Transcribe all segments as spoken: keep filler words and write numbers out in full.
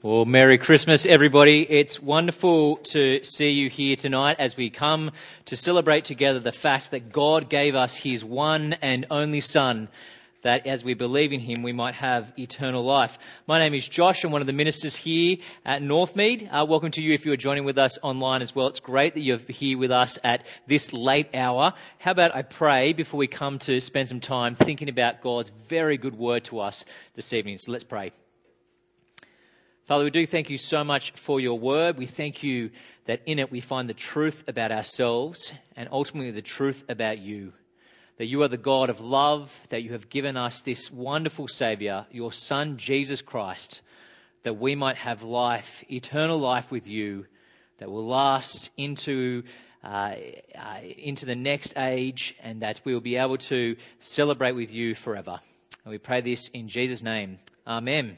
Well, Merry Christmas, everybody. It's wonderful to see you here tonight as we come to celebrate together the fact that God gave us his one and only Son, that as we believe in him, we might have eternal life. My name is Josh. I'm one of the ministers here at Northmead. Uh, welcome to you if you're joining with us online as well. It's great that you're here with us at this late hour. How about I pray before we come to spend some time thinking about God's very good word to us this evening. So let's pray. Father, we do thank you so much for your word. We thank you that in it we find the truth about ourselves and ultimately the truth about you. That you are the God of love, that you have given us this wonderful Saviour, your Son, Jesus Christ, that we might have life, eternal life with you, that will last into, uh, uh, into the next age, and that we will be able to celebrate with you forever. And we pray this in Jesus' name. Amen.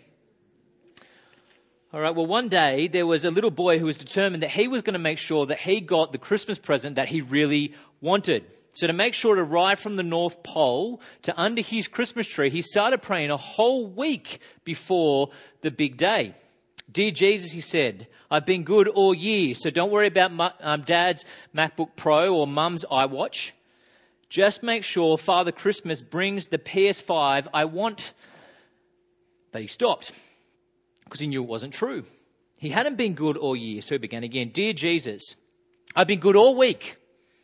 All right, well, one day there was a little boy who was determined that he was going to make sure that he got the Christmas present that he really wanted. So to make sure to arrive from the North Pole to under his Christmas tree, he started praying a whole week before the big day. Dear Jesus, he said, I've been good all year, so don't worry about um, Dad's MacBook Pro or Mum's iWatch. Just make sure Father Christmas brings the P S five I want. But he stopped because he knew it wasn't true. He hadn't been good all year, so he began again. Dear Jesus, I've been good all week.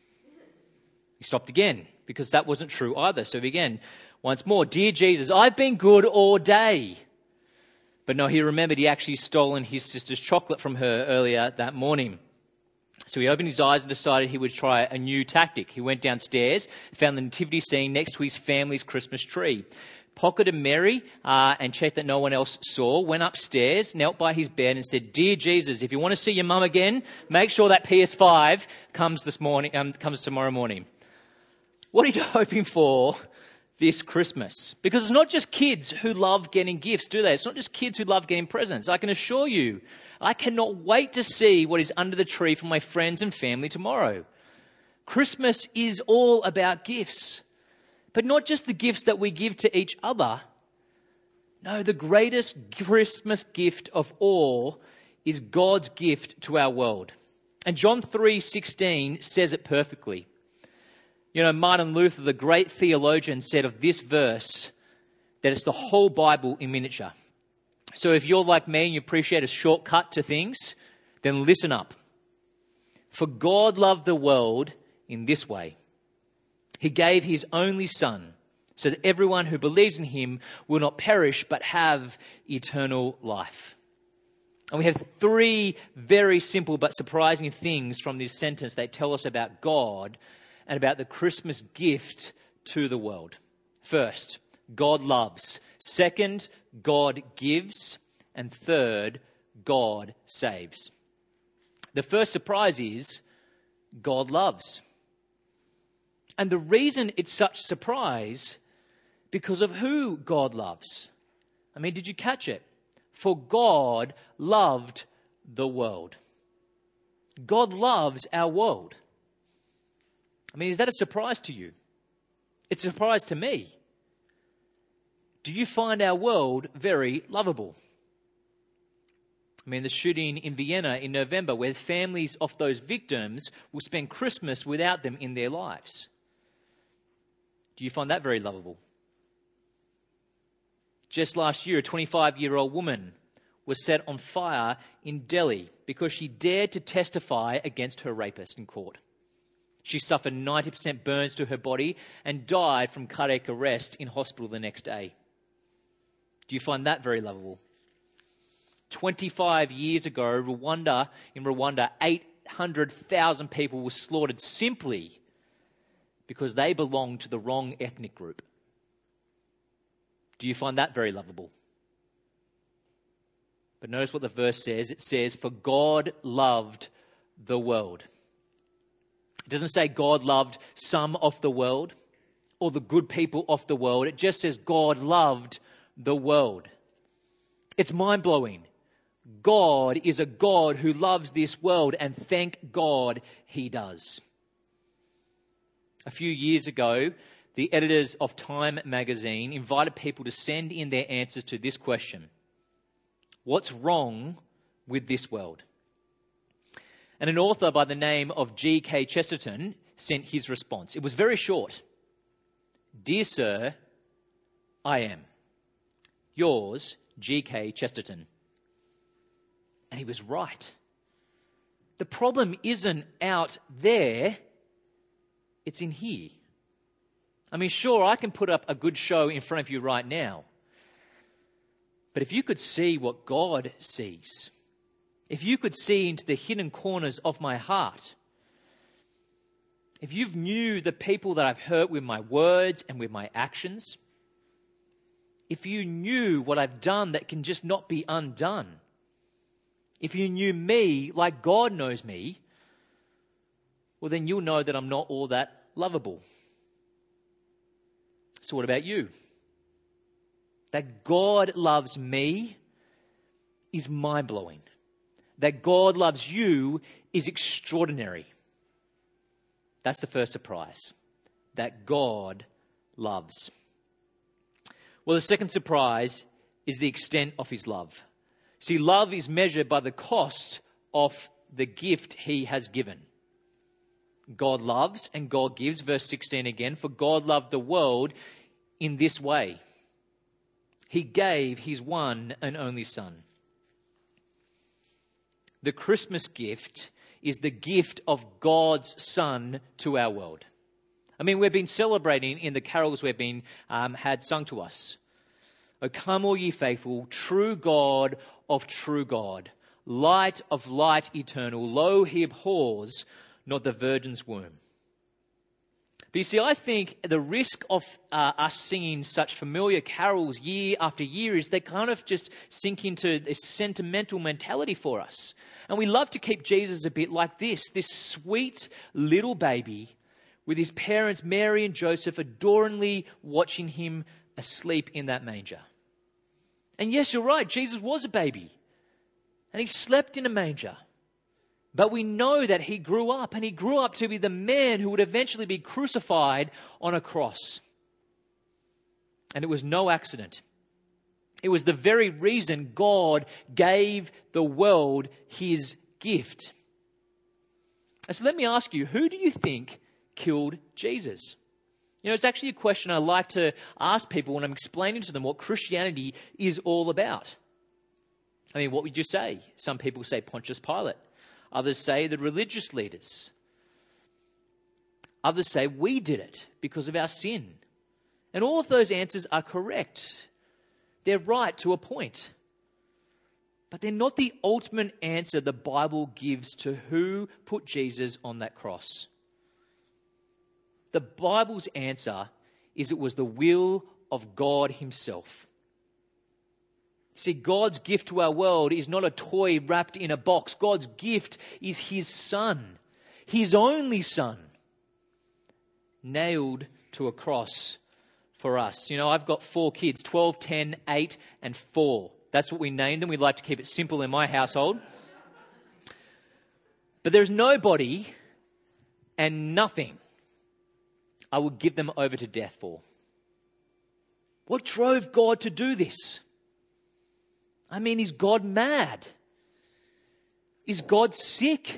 He stopped again because that wasn't true either. So he began once more. Dear Jesus, I've been good all day. But no, he remembered he actually stolen his sister's chocolate from her earlier that morning. So he opened his eyes and decided he would try a new tactic. He went downstairs, found the nativity scene next to his family's Christmas tree, pocketed Mary uh, and checked that no one else saw, went upstairs, knelt by his bed and said, Dear Jesus, if you want to see your mum again, make sure that P S five comes this morning, um, comes tomorrow morning. What are you hoping for this Christmas? Because it's not just kids who love getting gifts, do they? It's not just kids who love getting presents. I can assure you, I cannot wait to see what is under the tree for my friends and family tomorrow. Christmas is all about gifts. But not just the gifts that we give to each other. No, the greatest Christmas gift of all is God's gift to our world. And John three sixteen says it perfectly. You know, Martin Luther, the great theologian, said of this verse that it's the whole Bible in miniature. So if you're like me and you appreciate a shortcut to things, then listen up. For God loved the world in this way. He gave his only Son so that everyone who believes in him will not perish but have eternal life. And we have three very simple but surprising things from this sentence that tell us about God and about the Christmas gift to the world. First, God loves. Second, God gives. And third, God saves. The first surprise is God loves. And the reason it's such surprise, because of who God loves. I mean, did you catch it? For God loved the world. God loves our world. I mean, is that a surprise to you? It's a surprise to me. Do you find our world very lovable? I mean, the shooting in Vienna in November, where families of those victims will spend Christmas without them in their lives. Do you find that very lovable? Just last year, a twenty-five-year-old woman was set on fire in Delhi because she dared to testify against her rapist in court. She suffered ninety percent burns to her body and died from cardiac arrest in hospital the next day. Do you find that very lovable? twenty-five years ago, Rwanda, in Rwanda, eight hundred thousand people were slaughtered simply because they belonged to the wrong ethnic group. Do you find that very lovable? But notice what the verse says. It says, for God loved the world. It doesn't say God loved some of the world or the good people of the world. It just says God loved the world. It's mind-blowing. God is a God who loves this world, and thank God he does. A few years ago, the editors of Time magazine invited people to send in their answers to this question. What's wrong with this world? And an author by the name of G K Chesterton sent his response. It was very short. Dear Sir, I am. Yours, G K Chesterton. And he was right. The problem isn't out there, it's in here. I mean, sure, I can put up a good show in front of you right now. But if you could see what God sees, if you could see into the hidden corners of my heart, if you knew the people that I've hurt with my words and with my actions, if you knew what I've done that can just not be undone, if you knew me like God knows me, well, then you'll know that I'm not all that lovable. So what about you? That God loves me is mind-blowing. That God loves you is extraordinary. That's the first surprise. That God loves. Well, the second surprise is the extent of his love. See, love is measured by the cost of the gift he has given. God loves and God gives, verse sixteen again, for God loved the world in this way. He gave his one and only Son. The Christmas gift is the gift of God's Son to our world. I mean, we've been celebrating in the carols we've been um, had sung to us. O come all ye faithful, true God of true God, light of light eternal, lo he abhors not the virgin's womb. But you see, I think the risk of uh, us singing such familiar carols year after year is they kind of just sink into this sentimental mentality for us. And we love to keep Jesus a bit like this, this sweet little baby with his parents, Mary and Joseph, adoringly watching him asleep in that manger. And yes, you're right, Jesus was a baby. And he slept in a manger. But we know that he grew up, and he grew up to be the man who would eventually be crucified on a cross. And it was no accident. It was the very reason God gave the world his gift. And so let me ask you, who do you think killed Jesus? You know, it's actually a question I like to ask people when I'm explaining to them what Christianity is all about. I mean, what would you say? Some people say Pontius Pilate. Others say the religious leaders. Others say we did it because of our sin. And all of those answers are correct. They're right to a point. But they're not the ultimate answer the Bible gives to who put Jesus on that cross. The Bible's answer is it was the will of God himself. See, God's gift to our world is not a toy wrapped in a box. God's gift is his Son, his only Son, nailed to a cross for us. You know, I've got four kids, twelve, ten, eight, and four. That's what we named them. We like to keep it simple in my household. But there's nobody and nothing I would give them over to death for. What drove God to do this? I mean, is God mad? Is God sick?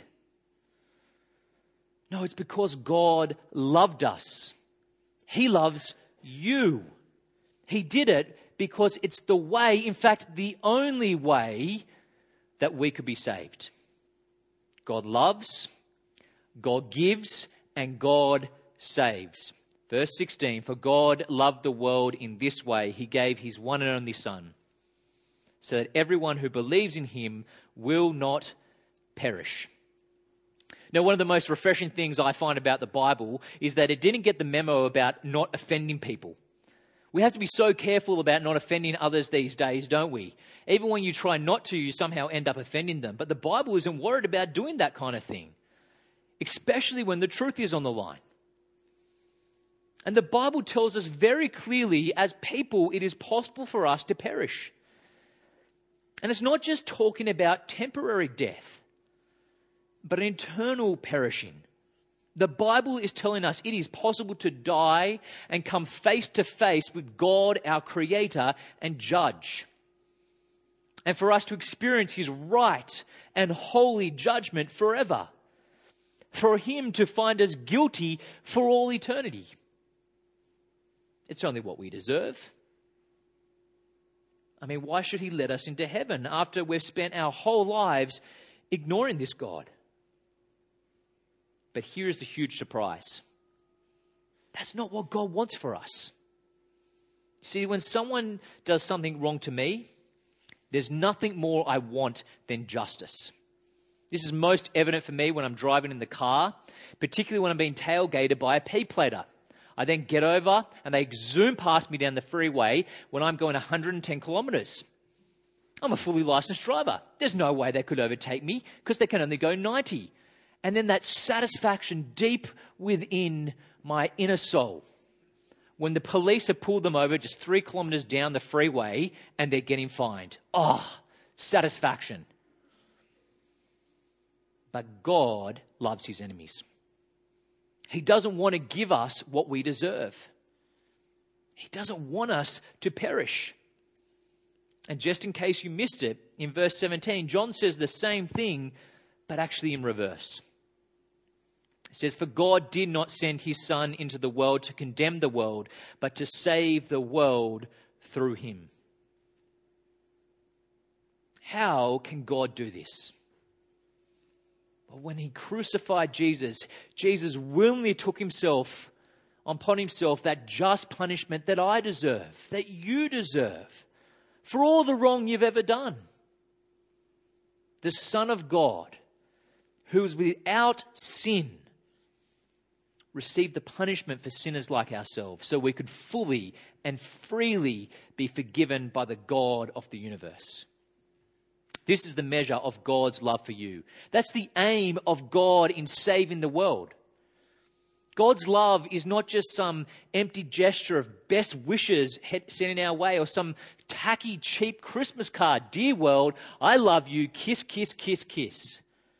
No, it's because God loved us. He loves you. He did it because it's the way, in fact, the only way that we could be saved. God loves, God gives, and God saves. Verse sixteen, for God loved the world in this way. He gave his one and only Son, so that everyone who believes in him will not perish. Now, one of the most refreshing things I find about the Bible is that it didn't get the memo about not offending people. We have to be so careful about not offending others these days, don't we? Even when you try not to, you somehow end up offending them. But the Bible isn't worried about doing that kind of thing, especially when the truth is on the line. And the Bible tells us very clearly, as people, it is possible for us to perish. And it's not just talking about temporary death, but an eternal perishing. The Bible is telling us it is possible to die and come face to face with God, our Creator and Judge. and for us to experience his right and holy judgment forever, for him to find us guilty for all eternity. It's only what we deserve. I mean, why should he let us into heaven after we've spent our whole lives ignoring this God? But here's the huge surprise. That's not what God wants for us. See, when someone does something wrong to me, there's nothing more I want than justice. This is most evident for me when I'm driving in the car, particularly when I'm being tailgated by a P-plater. I then get over and they zoom past me down the freeway when I'm going one hundred ten kilometres. I'm a fully licensed driver. There's no way they could overtake me because they can only go ninety. And then that satisfaction deep within my inner soul when the police have pulled them over just three kilometres down the freeway and they're getting fined. Oh, satisfaction. But God loves his enemies. He doesn't want to give us what we deserve. He doesn't want us to perish. And just in case you missed it, in verse seventeen, John says the same thing, but actually in reverse. It says, "For God did not send his Son into the world to condemn the world, but to save the world through him." How can God do this? Well, when he crucified Jesus, Jesus willingly took himself upon himself that just punishment that I deserve, that you deserve, for all the wrong you've ever done. The Son of God, who was without sin, received the punishment for sinners like ourselves so we could fully and freely be forgiven by the God of the universe. This is the measure of God's love for you. That's the aim of God in saving the world. God's love is not just some empty gesture of best wishes sent in our way or some tacky, cheap Christmas card. Dear world, I love you. Kiss, kiss, kiss, kiss.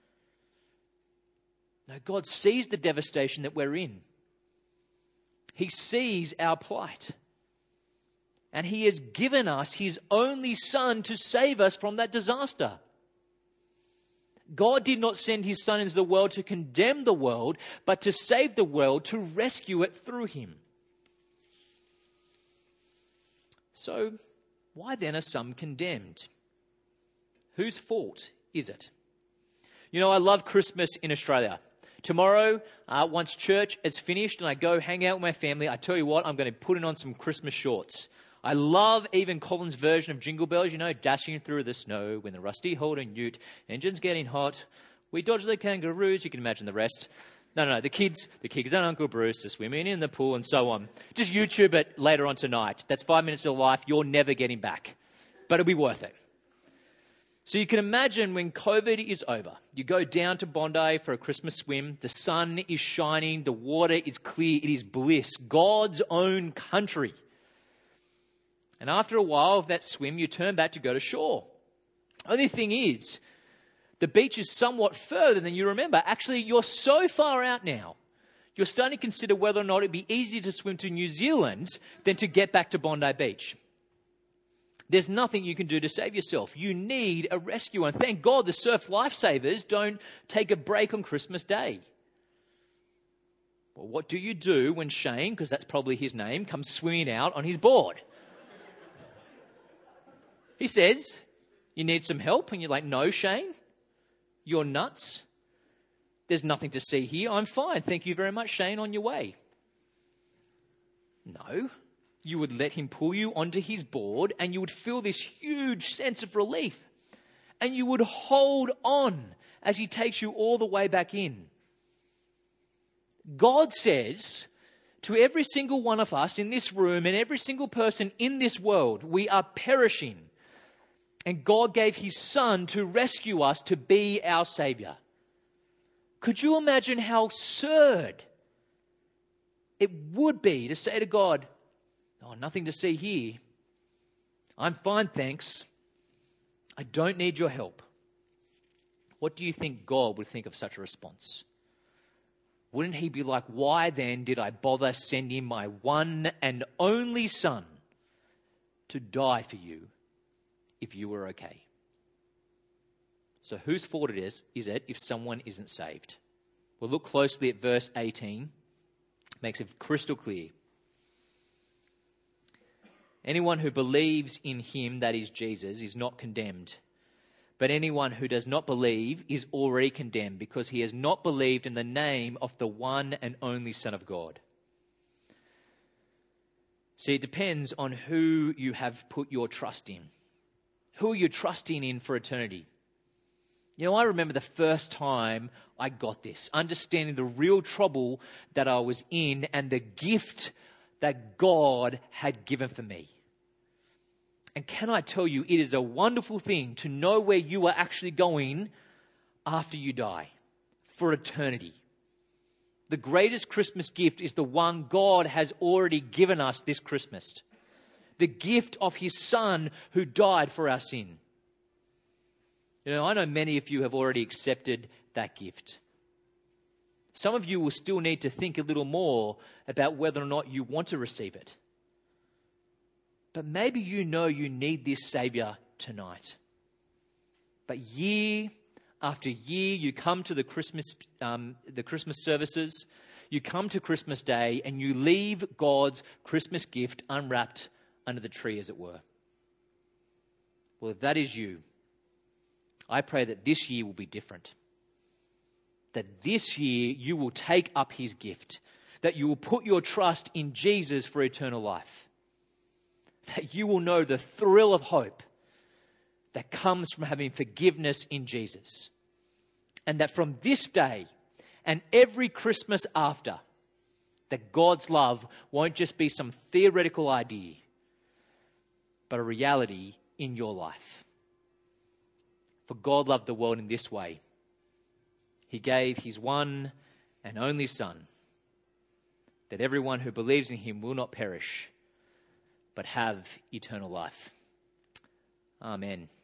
No, God sees the devastation that we're in. He sees our plight. And he has given us his only Son to save us from that disaster. God did not send his Son into the world to condemn the world, but to save the world, to rescue it through him. So, why then are some condemned? Whose fault is it? You know, I love Christmas in Australia. Tomorrow, uh, once church is finished and I go hang out with my family, I tell you what, I'm going to put on some Christmas shorts. I love even Colin's version of Jingle Bells, you know, dashing through the snow when the rusty hold and ute, engine's getting hot, we dodge the kangaroos, you can imagine the rest. No, no, no, the kids, the kids and Uncle Bruce are swimming in the pool and so on. Just YouTube it later on tonight. That's five minutes of life you're never getting back, but it'll be worth it. So you can imagine when COVID is over, you go down to Bondi for a Christmas swim, the sun is shining, the water is clear, it is bliss, God's own country. And after a while of that swim, you turn back to go to shore. Only thing is, the beach is somewhat further than you remember. Actually, you're so far out now, you're starting to consider whether or not it'd be easier to swim to New Zealand than to get back to Bondi Beach. There's nothing you can do to save yourself. You need a rescue. And thank God the surf lifesavers don't take a break on Christmas Day. Well, what do you do when Shane, because that's probably his name, comes swinging out on his board? He says, "You need some help?" And you're like, "No, Shane, you're nuts. There's nothing to see here. I'm fine. Thank you very much, Shane, on your way." No, you would let him pull you onto his board and you would feel this huge sense of relief. And you would hold on as he takes you all the way back in. God says to every single one of us in this room and every single person in this world, we are perishing. And God gave his Son to rescue us, to be our Savior. Could you imagine how absurd it would be to say to God, "Oh, nothing to see here. I'm fine, thanks. I don't need your help." What do you think God would think of such a response? Wouldn't he be like, "Why then did I bother sending my one and only Son to die for you if you were okay?" So whose fault it is, is it if someone isn't saved? Well, look closely at verse eighteen. It makes it crystal clear. Anyone who believes in him, that is Jesus, is not condemned. But anyone who does not believe is already condemned because he has not believed in the name of the one and only Son of God. See, it depends on who you have put your trust in. Who are you trusting in for eternity? You know, I remember the first time I got this, understanding the real trouble that I was in and the gift that God had given for me. And can I tell you, it is a wonderful thing to know where you are actually going after you die, for eternity. The greatest Christmas gift is the one God has already given us this Christmas. The gift of his Son who died for our sin. You know, I know many of you have already accepted that gift. Some of you will still need to think a little more about whether or not you want to receive it. But maybe you know you need this Savior tonight. But year after year, you come to the Christmas, um, the Christmas services, you come to Christmas Day, and you leave God's Christmas gift unwrapped under the tree, as it were. Well, if that is you, I pray that this year will be different. That this year you will take up his gift. That you will put your trust in Jesus for eternal life. That you will know the thrill of hope that comes from having forgiveness in Jesus. And that from this day and every Christmas after, that God's love won't just be some theoretical idea, but a reality in your life. For God loved the world in this way. He gave his one and only Son, that everyone who believes in him will not perish, but have eternal life. Amen.